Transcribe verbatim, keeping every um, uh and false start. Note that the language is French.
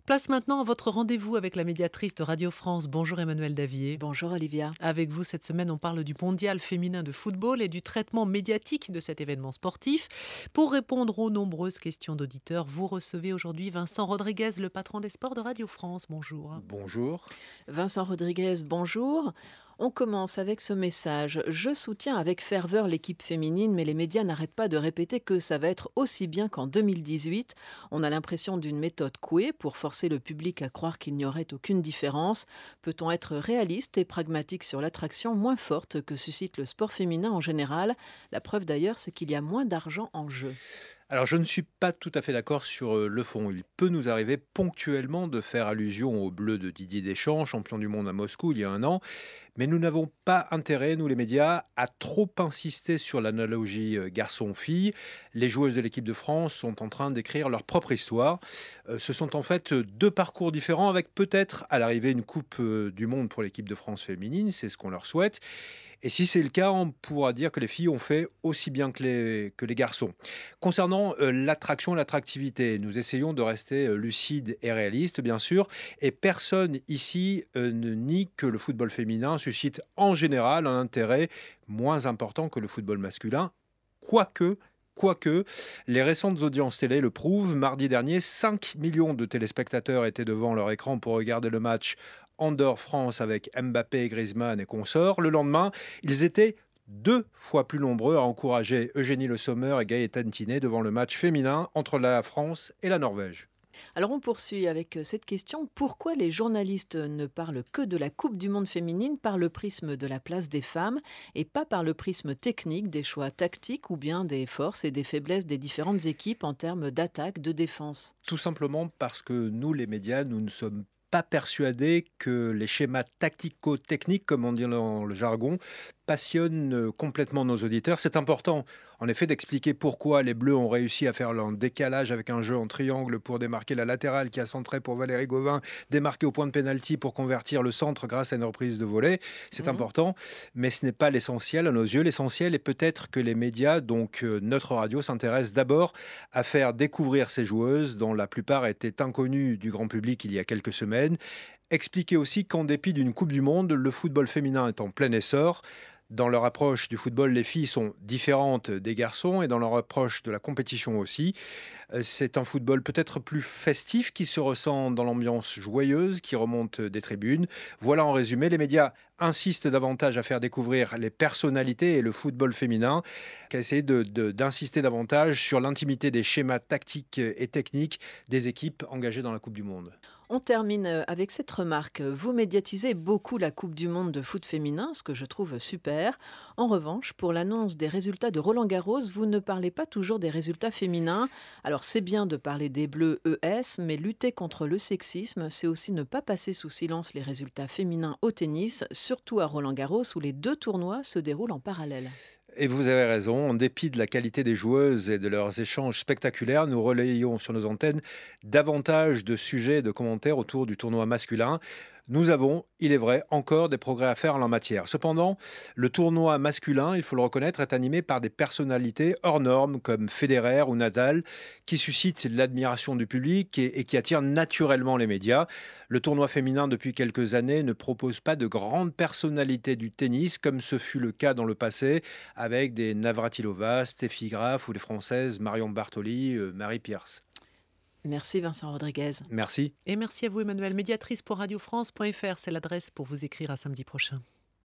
Place maintenant à votre rendez-vous avec la médiatrice de Radio France. Bonjour Emmanuelle Davier. Bonjour Olivia. Avec vous cette semaine, on parle du mondial féminin de football et du traitement médiatique de cet événement sportif. Pour répondre aux nombreuses questions d'auditeurs, vous recevez aujourd'hui Vincent Rodriguez, le patron des sports de Radio France. Bonjour. Bonjour. Vincent Rodriguez, bonjour. On commence avec ce message. Je soutiens avec ferveur l'équipe féminine, mais les médias n'arrêtent pas de répéter que ça va être aussi bien qu'en deux mille dix-huit. On a l'impression d'une méthode couée pour forcer le public à croire qu'il n'y aurait aucune différence. Peut-on être réaliste et pragmatique sur l'attraction moins forte que suscite le sport féminin en général? La preuve d'ailleurs, c'est qu'il y a moins d'argent en jeu. Alors je ne suis pas tout à fait d'accord sur euh, le fond. Il peut nous arriver ponctuellement de faire allusion au bleu de Didier Deschamps, champion du monde à Moscou il y a un an, mais nous n'avons pas intérêt, nous les médias, à trop insister sur l'analogie euh, garçon-fille. Les joueuses de l'équipe de France sont en train d'écrire leur propre histoire. Euh, ce sont en fait deux parcours différents avec peut-être à l'arrivée une Coupe euh, du Monde pour l'équipe de France féminine, c'est ce qu'on leur souhaite. Et si c'est le cas, on pourra dire que les filles ont fait aussi bien que les, que les garçons. Concernant euh, l'attraction et l'attractivité, nous essayons de rester euh, lucides et réalistes, bien sûr. Et personne ici euh, ne nie que le football féminin suscite en général un intérêt moins important que le football masculin. Quoique, Quoique, les récentes audiences télé le prouvent. Mardi dernier, cinq millions de téléspectateurs étaient devant leur écran pour regarder le match Andorre-France avec Mbappé, Griezmann et consorts. Le lendemain, ils étaient deux fois plus nombreux à encourager Eugénie Le Sommer et Gaëtan Tinet devant le match féminin entre la France et la Norvège. Alors on poursuit avec cette question. Pourquoi les journalistes ne parlent que de la Coupe du Monde féminine par le prisme de la place des femmes et pas par le prisme technique des choix tactiques ou bien des forces et des faiblesses des différentes équipes en termes d'attaque, de défense? Tout simplement parce que nous, les médias, nous ne sommes pas persuadés que les schémas tactico-techniques, comme on dit dans le jargon, passionnent complètement nos auditeurs. C'est important, en effet, d'expliquer pourquoi les Bleus ont réussi à faire leur décalage avec un jeu en triangle pour démarquer la latérale qui a centré pour Valérie Gauvin, démarquer au point de pénalty pour convertir le centre grâce à une reprise de volée. C'est Mmh. important, mais ce n'est pas l'essentiel à nos yeux. L'essentiel est peut-être que les médias, donc euh, notre radio, s'intéressent d'abord à faire découvrir ces joueuses dont la plupart étaient inconnues du grand public il y a quelques semaines. Expliquer aussi qu'en dépit d'une Coupe du Monde, le football féminin est en plein essor. Dans leur approche du football, les filles sont différentes des garçons et dans leur approche de la compétition aussi. Euh, C'est un football peut-être plus festif qui se ressent dans l'ambiance joyeuse qui remonte des tribunes. Voilà en résumé, les médias insistent davantage à faire découvrir les personnalités et le football féminin qu'à essayer de- de- d'insister davantage sur l'intimité des schémas tactiques et techniques des équipes engagées dans la Coupe du Monde. On termine euh, avec cette remarque. Vous médiatisez beaucoup la Coupe du Monde de foot féminin, ce que je trouve super. En revanche, pour l'annonce des résultats de Roland-Garros, vous ne parlez pas toujours des résultats féminins. Alors c'est bien de parler des Bleus E S, mais lutter contre le sexisme, c'est aussi ne pas passer sous silence les résultats féminins au tennis, surtout à Roland-Garros où les deux tournois se déroulent en parallèle. Et vous avez raison, en dépit de la qualité des joueuses et de leurs échanges spectaculaires, nous relayons sur nos antennes davantage de sujets et de commentaires autour du tournoi masculin. Nous avons, il est vrai, encore des progrès à faire en la matière. Cependant, le tournoi masculin, il faut le reconnaître, est animé par des personnalités hors normes comme Federer ou Nadal, qui suscitent l'admiration du public et, et qui attirent naturellement les médias. Le tournoi féminin, depuis quelques années, ne propose pas de grandes personnalités du tennis, comme ce fut le cas dans le passé, avec des Navratilova, Steffi Graf ou les Françaises Marion Bartoli, euh, Marie Pierce. Merci Vincent Rodriguez. Merci. Et merci à vous Emmanuelle, médiatrice pour radio france point f r. C'est l'adresse pour vous écrire à samedi prochain.